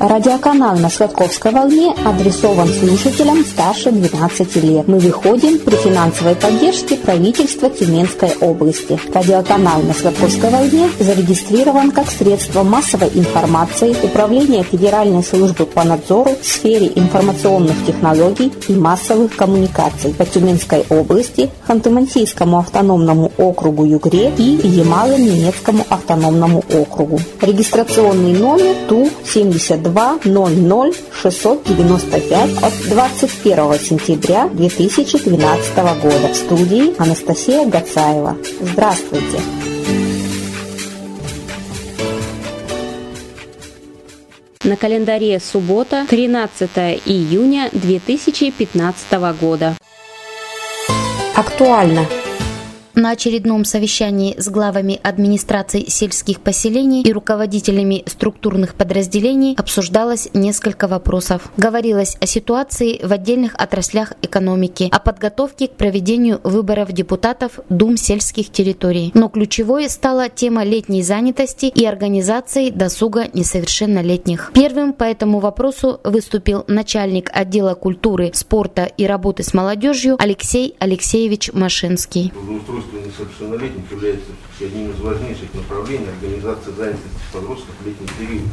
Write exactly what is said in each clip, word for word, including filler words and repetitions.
Радиоканал на Сладковской волне адресован слушателям старше двенадцати лет. Мы выходим при финансовой поддержке правительства Тюменской области. Радиоканал на Сладковской волне зарегистрирован как средство массовой информации Управления Федеральной службы по надзору в сфере информационных технологий и массовых коммуникаций по Тюменской области, Ханты-Мансийскому автономному округу Югре и Ямало-Ненецкому автономному округу. Регистрационный номер Ту семьдесят два ноль ноль шестьсот девяносто пять от двадцать первого сентября две тысячи двенадцатого года. В студии Анастасия Гацаева. Здравствуйте! На календаре суббота, тринадцатое июня две тысячи пятнадцатого года. Актуально. На очередном совещании с главами администраций сельских поселений и руководителями структурных подразделений обсуждалось несколько вопросов. Говорилось о ситуации в отдельных отраслях экономики, о подготовке к проведению выборов депутатов Дум сельских территорий. Но ключевой стала тема летней занятости и организации досуга несовершеннолетних. Первым по этому вопросу выступил начальник отдела культуры, спорта и работы с молодежью Алексей Алексеевич Машинский. Несовершеннолетних является одним из важнейших направлений организации занятости подростков в летний период.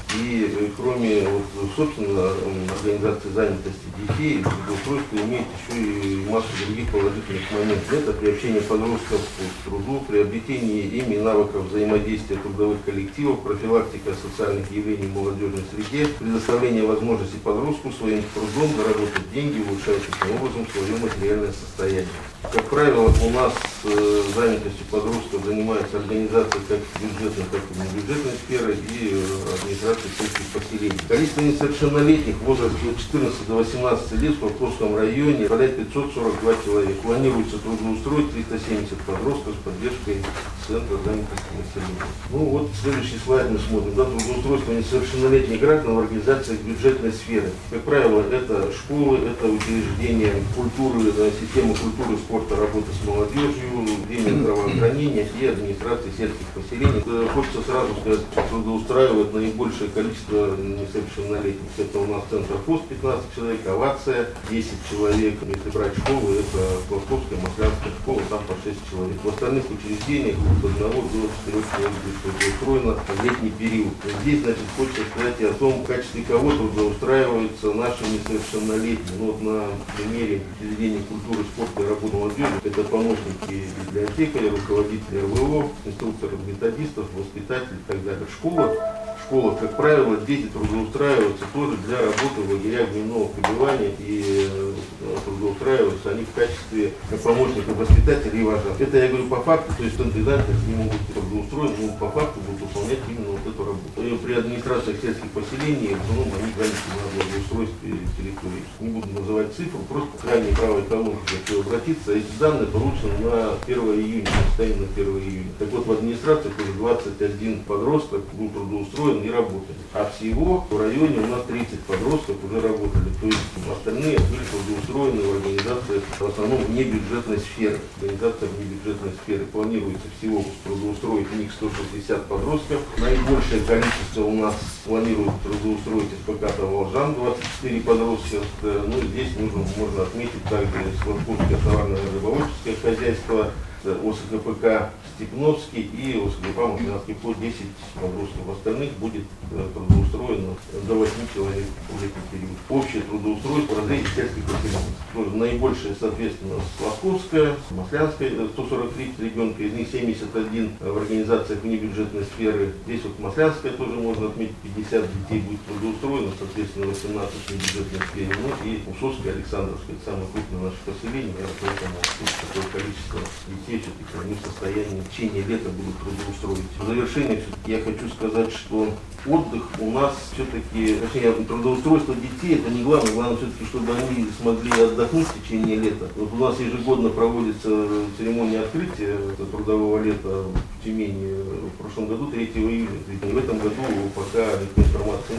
И кроме вот, собственно, организации занятости детей, трудоустройство имеет еще и массу других положительных моментов. Это приобщение подростков к труду, приобретение ими навыков взаимодействия трудовых коллективов, профилактика социальных явлений в молодежной среде, предоставление возможности подростку своим трудом заработать деньги, улучшая таким образом свое материальное состояние. Как правило, у нас э, занятостью подростков занимается организация как бюджетной, так и небюджетной сферы и э, администрация сельских поселений. Количество несовершеннолетних в возрасте от четырнадцати до восемнадцати лет в Покровском районе составляет пятьсот сорок два человека. Планируется трудоустроить триста семьдесят подростков с поддержкой Центра занятости населения. Ну вот следующий слайд мы смотрим. Да, трудоустройство несовершеннолетних граждан в организациях бюджетной сферы. Как правило, это школы, это учреждения культуры, система культуры, спорта, работы с молодежью, ведение здравоохранения и администрации сельских поселений. Хочется сразу сказать, что трудоустраивает наибольшее количество несовершеннолетних. Это у нас Центр ФОС пятнадцать человек, Овация десять человек. Если брать школы, это Пластовская, Маслянская школа, там по шесть человек. В остальных учреждениях от одного до четырех человек трудоустроено в летний период. Здесь, значит, хочется сказать о том, в качестве кого трудоустраиваются наши несовершеннолетние. Ну, вот на примере учреждения культуры, спорта и работы молодежи, это помощники библиотекаря, руководители эр вэ о, инструкторов, методистов, воспитателей и так далее. Школа, школа, как правило, дети трудоустраиваются тоже для работы в лагерях дневного пребывания и трудоустраиваются они в качестве помощников воспитателей и вожатых. Это я говорю по факту, то есть кандидаты не могут быть трудоустроены, но по факту будут выполнять именно вот эту работу. И при администрациях сельских поселений, в основном, они заняты на благоустройстве территории. Не буду называть цифру, просто крайней правой колонки хочу обратиться. Эти данные получены на первое июня, состояние на первое июня. Так вот, в администрациях уже двадцать один подросток был трудоустроен и работали. А всего в районе у нас тридцать подростков уже работали. То есть остальные были трудоустроены в организациях, в основном вне бюджетной сферы. Организация вне бюджетной сферы. Планируется всего трудоустроить в них сто шестьдесят подростков. Наибольшее количество у нас планирует трудоустроить эс пэ ка «Волжан» двадцать четыре подростка. Ну, здесь нужно, можно отметить также Сладковское товарное рыболовческое хозяйство, о эс ка пэ ка «Степновский» и о эс ка пэ ка «Маслянский» по десять подростков. Остальных будет трудоустроено до восьми человек в летний период. Общее трудоустройство в разрезе сельских поселений. Наибольшее, соответственно, Сладковская, Маслянская, сто сорок три ребенка, из них семьдесят один в организациях внебюджетной сферы. Здесь вот Маслянская тоже можно отметить, пятьдесят детей будет трудоустроено, соответственно, восемнадцать в внебюджетной сфере. Ну и Усовская, Александровская, это самое крупное наше поселение, поэтому такое количество детей все-таки они в состоянии в течение лета будут трудоустроить. В завершение все-таки я хочу сказать, что отдых у нас все-таки, точнее, трудоустройство детей это не главное, главное все-таки, чтобы они смогли отдохнуть в течение лета. Вот у нас ежегодно проводится церемония открытия трудового лета в Тюмени в прошлом году, третьего июня. В этом году пока информации нет.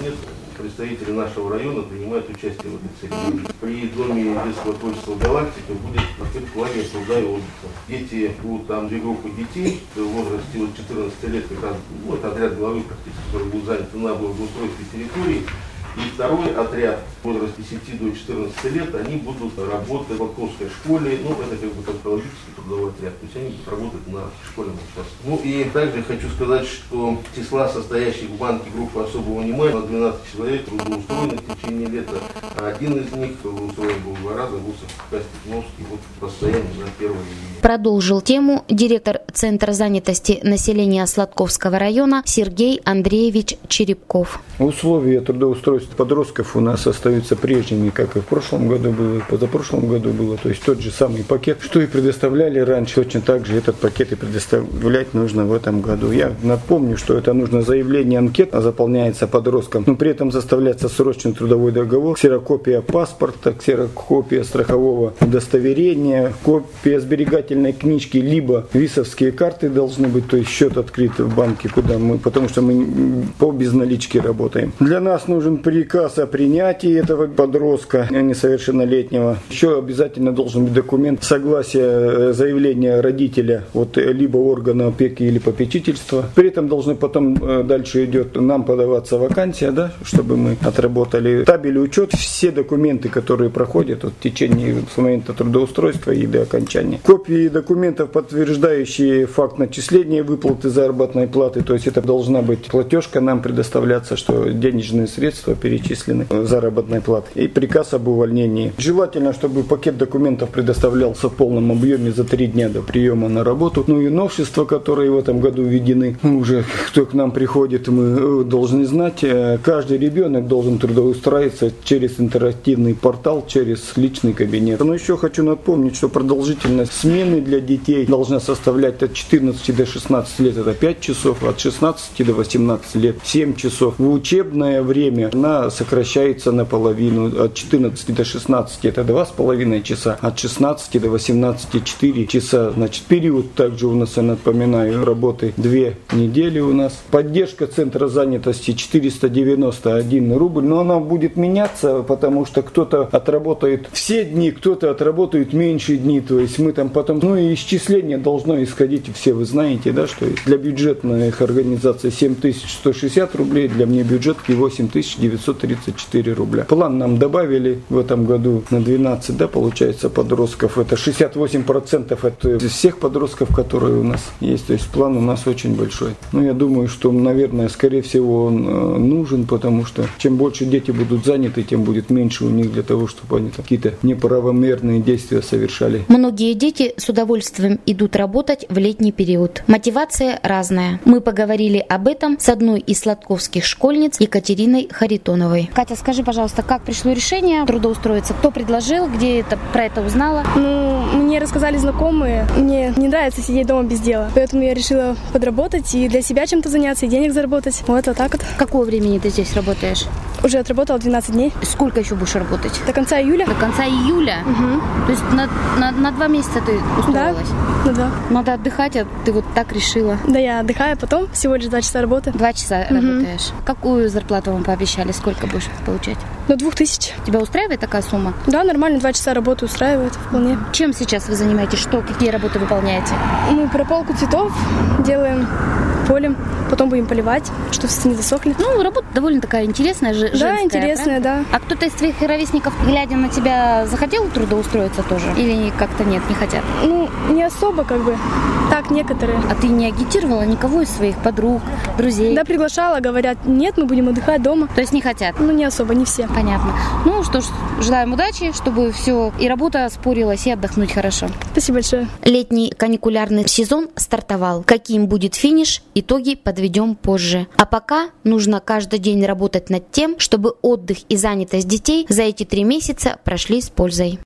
представители нашего района принимают участие в этой церемонии. При Доме детского творчества «Галактика» будет открыт лагерь труда и отдыха. Дети будут, там две группы детей в возрасте от четырнадцати лет, как раз, ну, это отряд главы практически, который будет занят на благоустройстве территории. И второй отряд в возрасте десяти до четырнадцати лет, они будут работать в Латковской школе, ну это как бы экологический трудовой отряд, то есть они будут работать на школьном участке. Ну и также хочу сказать, что числа состоящих в банке группы особого внимания на двенадцать человек трудоустроены в течение лета, а один из них трудоустроен был два раза, был Костик-Новский, вот постоянно на первое июня. Продолжил тему директор Центра занятости населения Сладковского района Сергей Андреевич Черепков. Условия трудоустройства подростков у нас остаются прежними, как и в прошлом году было, и позапрошлом году было. То есть тот же самый пакет, что и предоставляли раньше, точно так же этот пакет и предоставлять нужно в этом году. Я напомню, что это нужно заявление, анкета заполняется подросткам, но при этом заставляется срочный трудовой договор, ксерокопия паспорта, ксерокопия страхового удостоверения, копия сберегательной книжки, либо визовские карты должны быть, то есть счет открыт в банке, куда мы, потому что мы по безналичке работаем. Для нас нужен приказ о принятии этого подростка несовершеннолетнего. Еще обязательно должен быть документ согласия, заявления родителя от либо органа опеки или попечительства. При этом должны потом дальше идет нам подаваться вакансия, да, чтобы мы отработали табель учет, все документы, которые проходят от течения с момента трудоустройства и до окончания. Копии документов, подтверждающие факт начисления выплаты заработной платы, то есть это должна быть платежка нам предоставляться, что денежные средства перечислены заработной платы, и приказ об увольнении. Желательно, чтобы пакет документов предоставлялся в полном объеме за три дня до приема на работу. Ну и новшества, которые в этом году введены, уже кто к нам приходит, мы должны знать, каждый ребенок должен трудоустраиваться через интерактивный портал, через личный кабинет. Но еще хочу напомнить, что продолжительность смены для детей должна составлять от четырнадцати до шестнадцати лет это пять часов, от шестнадцати до восемнадцати лет семь часов. В учебное время она сокращается наполовину, от четырнадцати до шестнадцати это два с половиной часа, от шестнадцати до восемнадцати четыре часа. Значит, период также у нас, я напоминаю, работы две недели у нас. Поддержка центра занятости четыреста девяносто один рубль, но она будет меняться, потому что кто-то отработает все дни, кто-то отработает меньше дни, то есть мы там потом, ну и исчисление должно исходить, все вы знаете, да, что для бюджетных организаций семь тысяч сто шестьдесят рублей, для внебюджетки восемь тысяч девятьсот тридцать четыре рубля. План нам добавили в этом году на двенадцать, да, получается, подростков. Это шестьдесят восемь процентов от всех подростков, которые у нас есть. То есть план у нас очень большой. Но я думаю, что, наверное, скорее всего, он нужен, потому что чем больше дети будут заняты, тем будет меньше у них для того, чтобы они какие-то неправомерные действия совершали. Многие дети с удовольствием идут работать в летний период. Мотивация разная. Мы поговорили об этом с одной из сладковских школьниц Екатериной Харитоновой. Катя, скажи, пожалуйста, как пришло решение трудоустроиться? Кто предложил? Где это, про это узнала? Ну, мне рассказали знакомые. Мне не нравится сидеть дома без дела. Поэтому я решила подработать и для себя чем-то заняться, и денег заработать. Вот, вот так вот. Какого времени ты здесь работаешь? Уже отработала двенадцать дней. Сколько еще будешь работать? До конца июля. До конца июля? Угу. То есть на, на, на два месяца ты устроилась? Да, на два. Надо отдыхать, а ты вот так решила? Да, я отдыхаю, потом всего лишь два часа работы. Два часа угу. работаешь. Какую зарплату вам пообещали? Сколько будешь получать? До двух тысяч. Тебя устраивает такая сумма? Да, нормально, два часа работы устраивает вполне. Чем сейчас вы занимаетесь? Что, какие работы выполняете? Мы прополку цветов делаем полем, потом будем поливать, чтобы цветы не засохли. Ну, работа довольно такая интересная, женская. Да, интересная, правильно? Да. А кто-то из твоих ровесников, глядя на тебя, захотел трудоустроиться тоже? Или как-то нет, не хотят? Ну, не особо, как бы. Так, некоторые. А ты не агитировала никого из своих подруг, друзей? Да, приглашала, говорят, нет, мы будем отдыхать дома. То есть не хотят? Ну, не особо, не все. Понятно. Ну, что ж, желаем удачи, чтобы все и работа спорилась, и отдохнуть хорошо. Спасибо большое. Летний каникулярный сезон стартовал. Каким будет финиш, итоги подведем позже. А пока нужно каждый день работать над тем, чтобы отдых и занятость детей за эти три месяца прошли с пользой.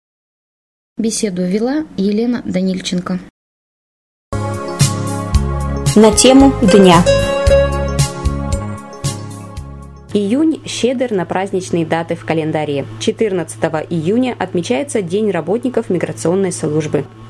Беседу вела Елена Данильченко. На тему дня. Июнь щедр на праздничные даты в календаре. четырнадцатого июня отмечается День работников миграционной службы.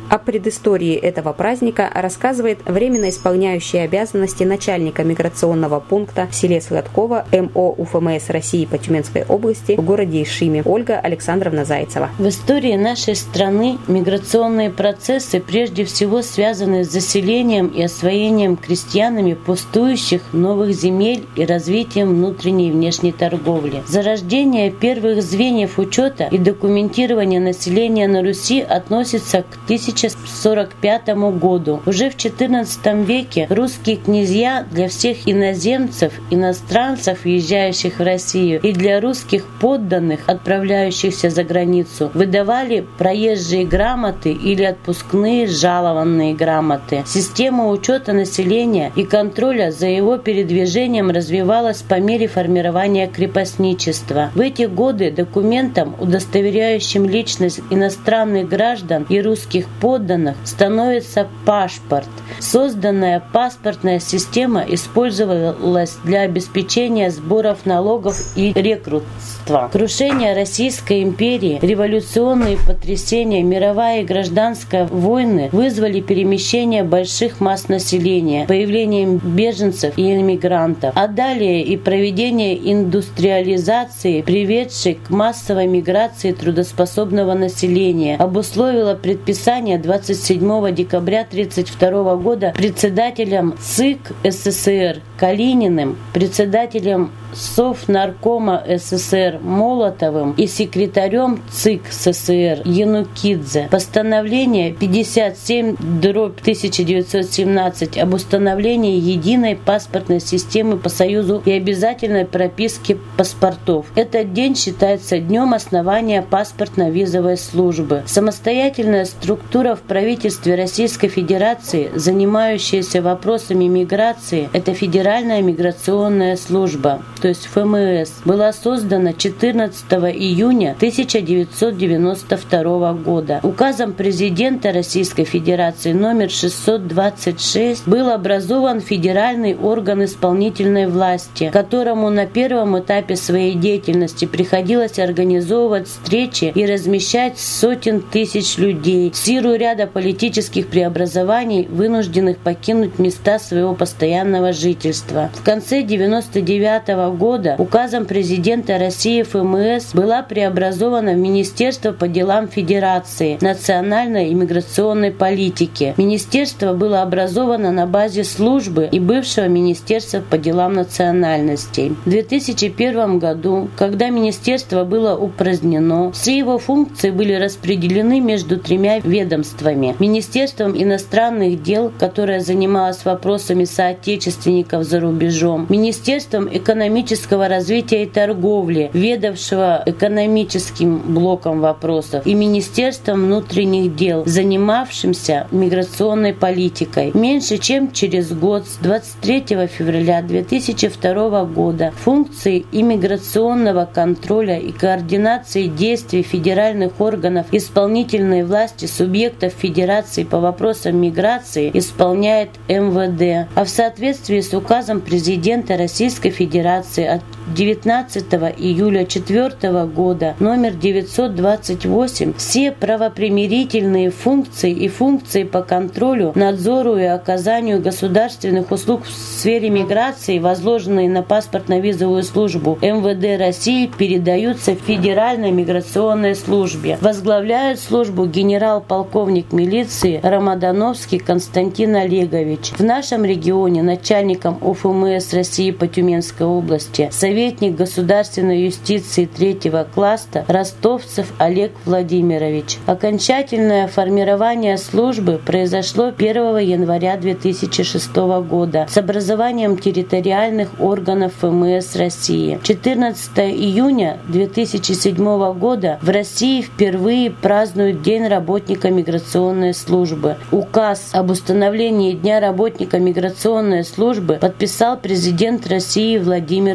О предыстории этого праздника рассказывает временно исполняющая обязанности начальника миграционного пункта в селе Сладково МО УФМС России по Тюменской области в городе Ишиме Ольга Александровна Зайцева. В истории нашей страны миграционные процессы прежде всего связаны с заселением и освоением крестьянами пустующих новых земель и развитием внутренней и внешней торговли. Зарождение первых звеньев учета и документирования населения на Руси относится к тысяча сорок пятому году. Уже в четырнадцатом веке русские князья для всех иноземцев, иностранцев, въезжающих в Россию, и для русских подданных, отправляющихся за границу, выдавали проезжие грамоты или отпускные жалованные грамоты. Система учета населения и контроля за его передвижением развивалась по мере формирования крепостничества. В эти годы документом, удостоверяющим личность иностранных граждан и русских подданных, становится пашпорт. Созданная паспортная система использовалась для обеспечения сборов налогов и рекрутства. Крушение Российской империи, революционные потрясения, мировая и гражданская войны вызвали перемещение больших масс населения, появление беженцев и иммигрантов, а далее и проведение индустриализации, приведшей к массовой миграции трудоспособного населения, обусловило предписание двадцать седьмого декабря тысяча девятьсот тридцать второго года председателем ЦИК СССР Калининым, председателем Совнаркома СССР Молотовым и секретарем ЦИК СССР Янукидзе постановление пятьдесят семь дробь тысяча девятьсот семнадцать об установлении единой паспортной системы по Союзу и обязательной прописке паспортов. Этот день считается днем основания паспортно-визовой службы. Самостоятельная структура в правительстве Российской Федерации, занимающаяся вопросами миграции, это Федеральная миграционная служба, то есть ФМС, была создана четырнадцатого июня тысяча девятьсот девяносто второго года. Указом президента Российской Федерации номер шестьсот двадцать шесть был образован федеральный орган исполнительной власти, которому на первом этапе своей деятельности приходилось организовывать встречи и размещать сотен тысяч людей, в силу ряда политических преобразований, вынужденных покинуть места своего постоянного жительства. В конце девяносто девятого года указом президента России ФМС была преобразована в Министерство по делам Федерации национальной иммиграционной политики. Министерство было образовано на базе службы и бывшего Министерства по делам национальностей. В две тысячи первом году, когда министерство было упразднено, все его функции были распределены между тремя ведомствами: Министерством иностранных дел, которое занималось вопросами соотечественников за рубежом, Министерством экономического развития и торговли, ведавшего экономическим блоком вопросов, и Министерством внутренних дел, занимавшимся миграционной политикой. Меньше чем через год, с двадцать третьего февраля две тысячи второго года, функции иммиграционного контроля и координации действий федеральных органов исполнительной власти субъектов Федерации по вопросам миграции исполняет эм вэ дэ, а в соответствии с указом президента Российской Федерации от девятнадцатого июля две тысячи четвёртого года номер девятьсот двадцать восемь все правопримирительные функции и функции по контролю, надзору и оказанию государственных услуг в сфере миграции, возложенные на паспортно-визовую службу эм вэ дэ России, передаются Федеральной миграционной службе. Возглавляет службу генерал-полковник милиции Рамадановский Константин Олегович. В нашем регионе начальником УФМС России по Тюменской области советник государственной юстиции третьего класса Ростовцев Олег Владимирович. Окончательное формирование службы произошло первого января две тысячи шестого года с образованием территориальных органов ФМС России. четырнадцатого июня две тысячи седьмого года в России впервые празднуют День работника миграционной службы. Указ об установлении Дня работника миграционной службы подписал президент России Владимир Путин.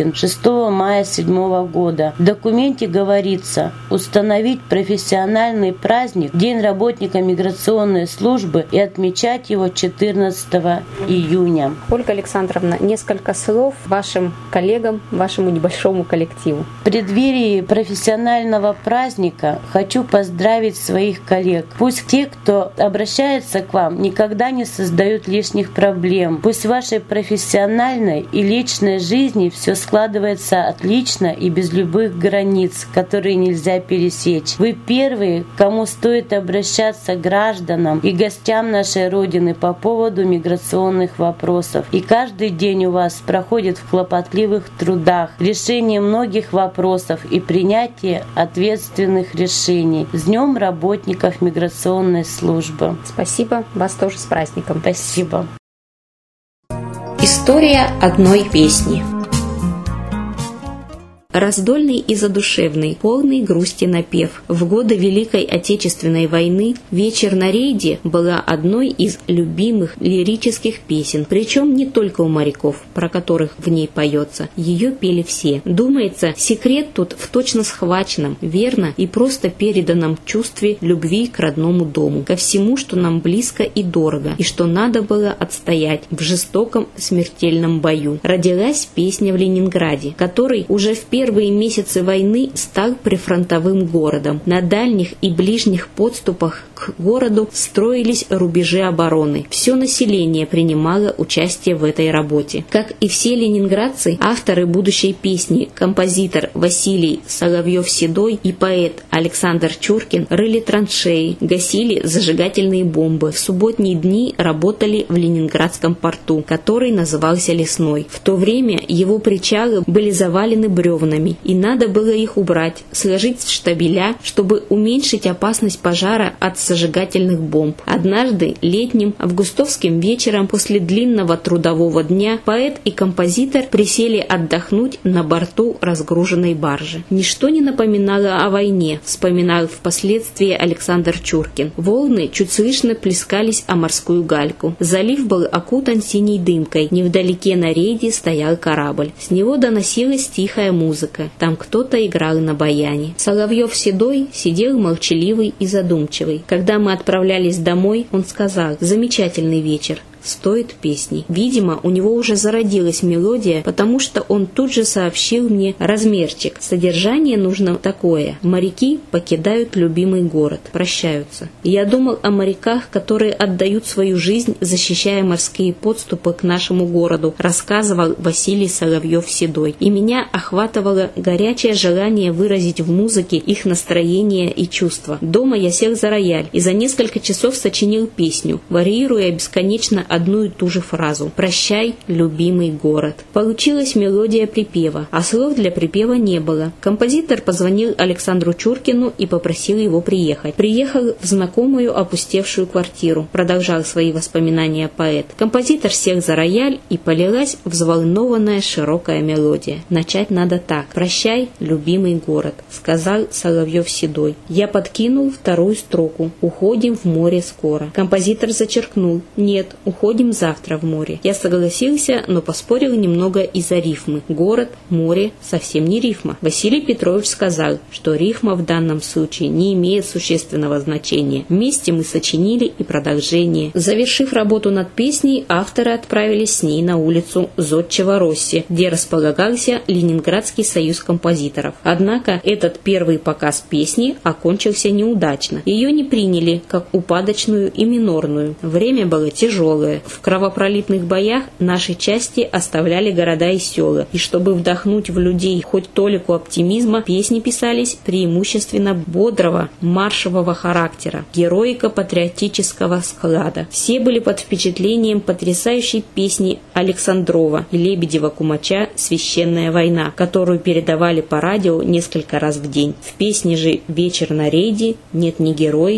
подписан шестого мая седьмого года. В документе говорится установить профессиональный праздник День работника миграционной службы и отмечать его четырнадцатого июня. Ольга Александровна, несколько слов вашим коллегам, вашему небольшому коллективу. В преддверии профессионального праздника хочу поздравить своих коллег. Пусть те, кто обращается к вам, никогда не создают лишних проблем. Пусть в вашей профессиональной и личной жизни все складывается отлично и без любых границ, которые нельзя пересечь. Вы первые, к кому стоит обращаться гражданам и гостям нашей Родины по поводу миграционных вопросов. И каждый день у вас проходит в хлопотливых трудах решение многих вопросов и принятие ответственных решений. С Днем работников миграционной службы. Спасибо. Вас тоже с праздником. Спасибо. История одной песни. Раздольный и задушевный, полный грусти напев. В годы Великой Отечественной войны «Вечер на рейде» была одной из любимых лирических песен, причем не только у моряков, про которых в ней поется. Ее пели все. Думается, секрет тут в точно схваченном, верно и просто переданном чувстве любви к родному дому, ко всему, что нам близко и дорого, и что надо было отстоять в жестоком смертельном бою. Родилась песня в Ленинграде, который уже в первом первые месяцы войны стал прифронтовым городом. На дальних и ближних подступах к городу строились рубежи обороны. Все население принимало участие в этой работе. Как и все ленинградцы, авторы будущей песни, композитор Василий Соловьев-Седой и поэт Александр Чуркин рыли траншеи, гасили зажигательные бомбы. В субботние дни работали в Ленинградском порту, который назывался Лесной. В то время его причалы были завалены бревнами, и надо было их убрать, сложить в штабеля, чтобы уменьшить опасность пожара от зажигательных бомб. Однажды, летним, августовским вечером, после длинного трудового дня, поэт и композитор присели отдохнуть на борту разгруженной баржи. Ничто не напоминало о войне, вспоминал впоследствии Александр Чуркин. Волны чуть слышно плескались о морскую гальку. Залив был окутан синей дымкой. Невдалеке на рейде стоял корабль. С него доносилась тихая музыка. Там кто-то играл на баяне. Соловьев-Седой сидел молчаливый и задумчивый. Когда мы отправлялись домой, он сказал: «Замечательный вечер. Стоит песни». Видимо, у него уже зародилась мелодия, потому что он тут же сообщил мне размерчик. Содержание нужно такое: моряки покидают любимый город, прощаются. Я думал о моряках, которые отдают свою жизнь, защищая морские подступы к нашему городу, рассказывал Василий Соловьев-Седой. И меня охватывало горячее желание выразить в музыке их настроение и чувства. Дома я сел за рояль и за несколько часов сочинил песню, варьируя бесконечно одну и ту же фразу: «Прощай, любимый город». Получилась мелодия припева, а слов для припева не было. Композитор позвонил Александру Чуркину и попросил его приехать. Приехал в знакомую опустевшую квартиру, продолжал свои воспоминания поэт. Композитор сел за рояль, и полилась взволнованная широкая мелодия. Начать надо так: «Прощай, любимый город», сказал Соловьев-Седой. Я подкинул вторую строку: «Уходим в море скоро». Композитор зачеркнул: «Нет, уходим Уходим завтра в море». Я согласился, но поспорил немного из-за рифмы. Город, море — совсем не рифма. Василий Петрович сказал, что рифма в данном случае не имеет существенного значения. Вместе мы сочинили и продолжение. Завершив работу над песней, авторы отправились с ней на улицу Зодчего-Росси, где располагался Ленинградский союз композиторов. Однако этот первый показ песни окончился неудачно. Ее не приняли как упадочную и минорную. Время было тяжелое. В кровопролитных боях наши части оставляли города и села, и чтобы вдохнуть в людей хоть толику оптимизма, песни писались преимущественно бодрого, маршевого характера, героико-патриотического склада. Все были под впечатлением потрясающей песни Александрова и Лебедева-Кумача «Священная война», которую передавали по радио несколько раз в день. В песне же «Вечер на рейде» нет ни героики,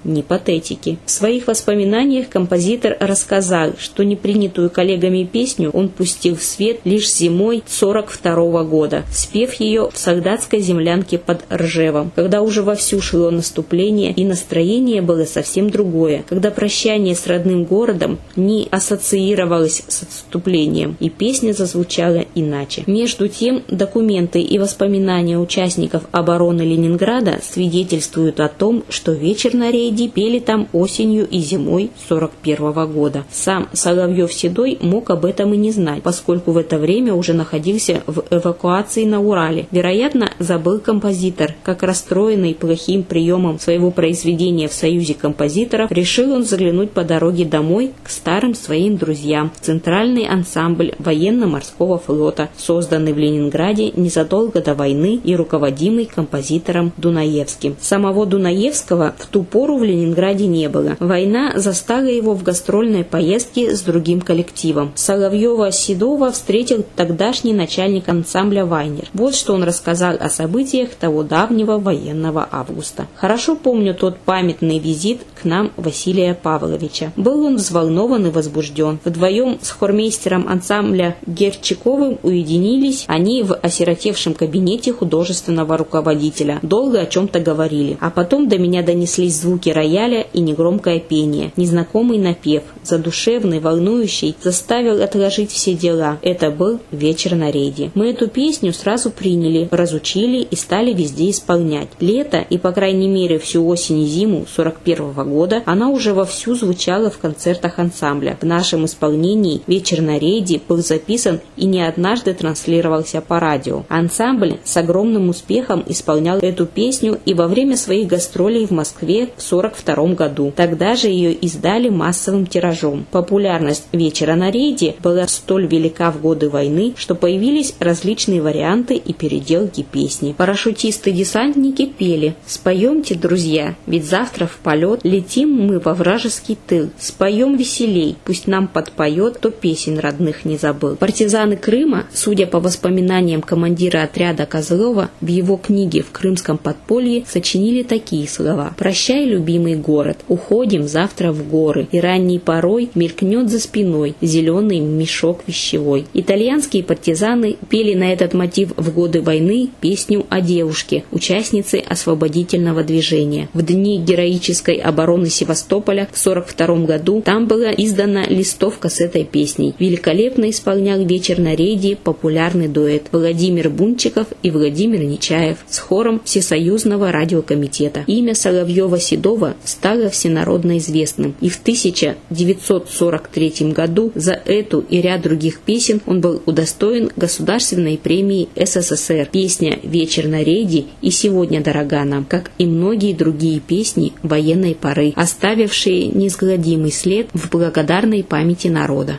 ни патетики. В своих воспоминаниях композитор рассказал, что непринятую коллегами песню он пустил в свет лишь зимой сорок второго года, спев ее в солдатской землянке под Ржевом, когда уже вовсю шло наступление и настроение было совсем другое, когда прощание с родным городом не ассоциировалось с отступлением, и песня зазвучала иначе. Между тем, документы и воспоминания участников обороны Ленинграда свидетельствуют о том, что «Вечер на рейде» пели там осенью и зимой сорок первого года. Сам Соловьев-Седой мог об этом и не знать, поскольку в это время уже находился в эвакуации на Урале. Вероятно, забыл композитор, как расстроенный плохим приемом своего произведения в Союзе композиторов, решил он заглянуть по дороге домой к старым своим друзьям в Центральный ансамбль военно-морского флота, созданный в Ленинграде незадолго до войны и руководимый композитором Дунаевским. Самого Дунаевского в ту пору в Ленинграде не было. Война застала его в гастрольной поездке с другим коллективом. Соловьева-Седова встретил тогдашний начальник ансамбля Вайнер. Вот что он рассказал о событиях того давнего военного августа. «Хорошо помню тот памятный визит к нам Василия Павловича. Был он взволнован и возбужден. Вдвоем с хормейстером ансамбля Герчиковым уединились они в осиротевшем кабинете художественного руководителя. Долго о чем-то говорили. А потом до меня донеслись звуки рояля и негромкое пение. Незнакомый напев, задушевный, волнующий, заставил отложить все дела. Это был «Вечер на рейде». Мы эту песню сразу приняли, разучили и стали везде исполнять. Лето и, по крайней мере, всю осень и зиму сорок первого года она уже вовсю звучала в концертах ансамбля. В нашем исполнении «Вечер на рейде» был записан и не однажды транслировался по радио. Ансамбль с огромным успехом исполнял эту песню и во время своих гастролей в Москве в сорок втором году. Тогда же ее издали массовым тиражом. Популярность «Вечера на рейде» была столь велика в годы войны, что появились различные варианты и переделки песни. Парашютисты-десантники пели: «Споемте, друзья, ведь завтра в полет летим мы во вражеский тыл. Споем веселей, пусть нам подпоет, кто песен родных не забыл». Партизаны Крыма, судя по воспоминаниям командира отряда Козлова, в его книге «В крымском подполье» сочинили такие слова: «Прощай, любимый город, уходим завтра в горы, и ранней порой мелькнет за спиной зеленый мешок вещевой». Итальянские партизаны пели на этот мотив в годы войны песню о девушке, участнице освободительного движения. В дни героической обороны Севастополя в сорок втором году там была издана листовка с этой песней. Великолепно исполнял «Вечер на рейде» популярный дуэт Владимир Бунчиков и Владимир Нечаев с хором Всесоюзного радиокомитета. Имя Соловьева-Седова стало всенародно известным, и в тысяча девятьсот сорок третьем году за эту и ряд других песен он был удостоен Государственной премии СССР. Песня «Вечер на рейде» и сегодня дорога нам, как и многие другие песни военной поры, оставившие неизгладимый след в благодарной памяти народа.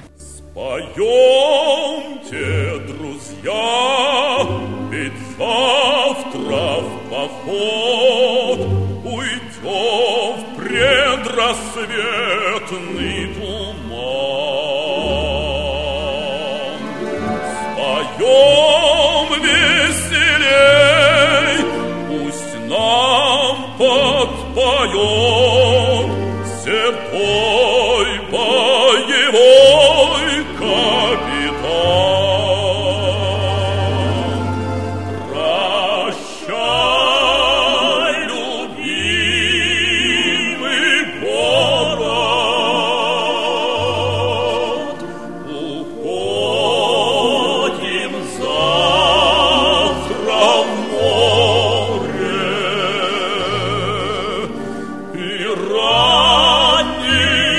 Споемте, друзья, ведь завтра в поход уйдем в предрассветный туман. Споем веселей, пусть нам подпоет сердой боевой капитан. Прощай, любимый город, уходим завтра в море, и ранний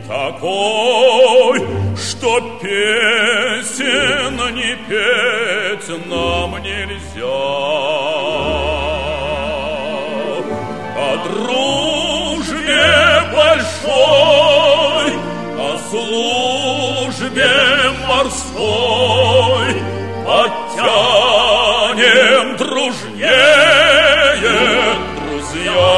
такой, что песен не петь нам нельзя. О дружбе большой, о службе морской подтянем дружнее, друзья.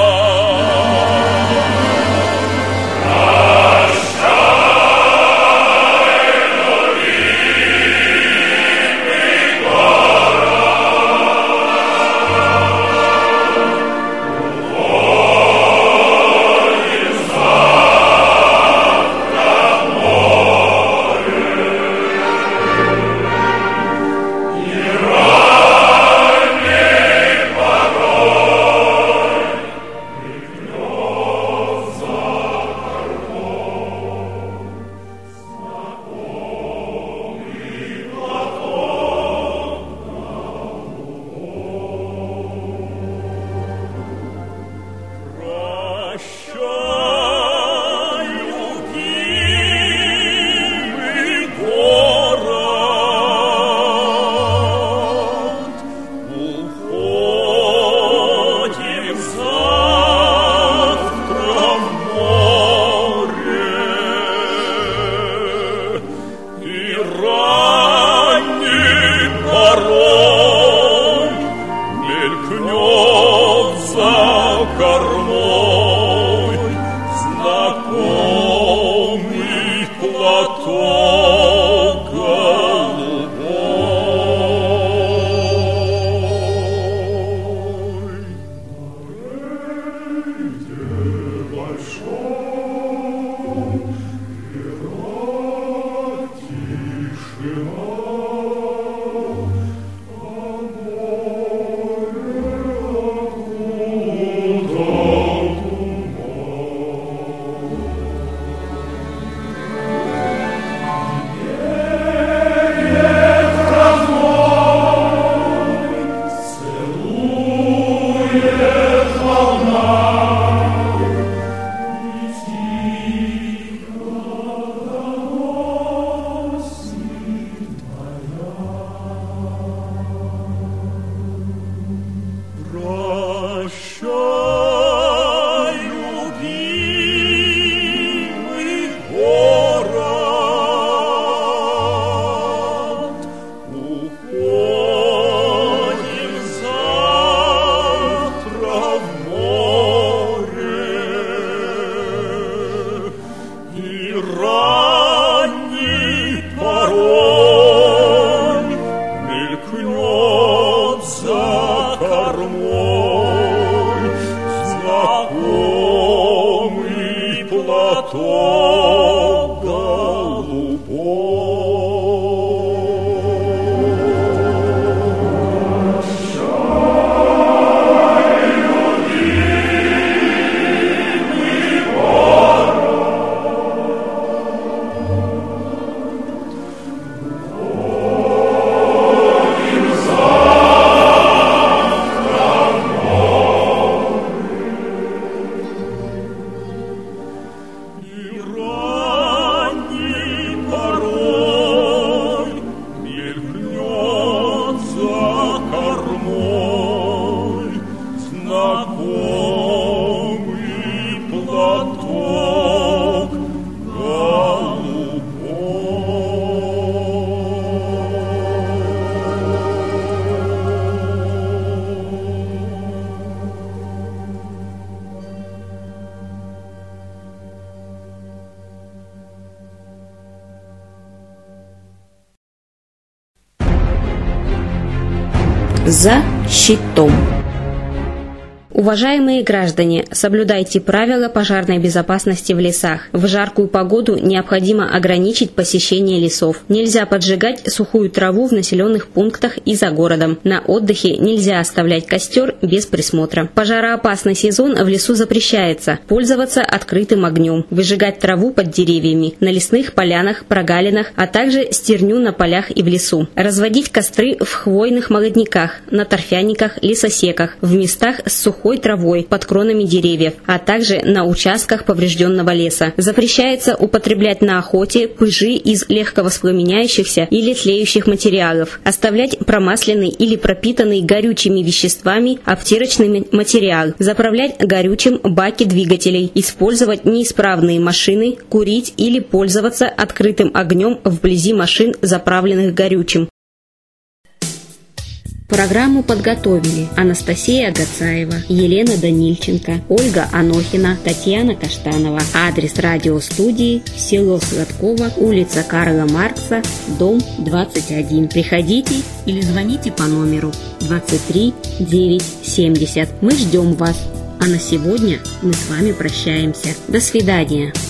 За щитом. Уважаемые граждане, соблюдайте правила пожарной безопасности в лесах. В жаркую погоду необходимо ограничить посещение лесов. Нельзя поджигать сухую траву в населенных пунктах и за городом. На отдыхе нельзя оставлять костер без присмотра. Пожароопасный сезон в лесу запрещается. Пользоваться открытым огнем. Выжигать траву под деревьями, на лесных полянах, прогалинах, а также стерню на полях и в лесу. Разводить костры в хвойных молодняках, на торфяниках, лесосеках, в местах с сухой сухой травой под кронами деревьев, а также на участках поврежденного леса. Запрещается употреблять на охоте пыжи из легковоспламеняющихся или тлеющих материалов, оставлять промасленный или пропитанный горючими веществами обтирочный материал, заправлять горючим баки двигателей, использовать неисправные машины, курить или пользоваться открытым огнем вблизи машин, заправленных горючим. Программу подготовили Анастасия Агацаева, Елена Данильченко, Ольга Анохина, Татьяна Каштанова. Адрес радиостудии: село Сладково, улица Карла Маркса, дом двадцать один. Приходите или звоните по номеру двадцать три девять семьдесят. Мы ждем вас. А на сегодня мы с вами прощаемся. До свидания.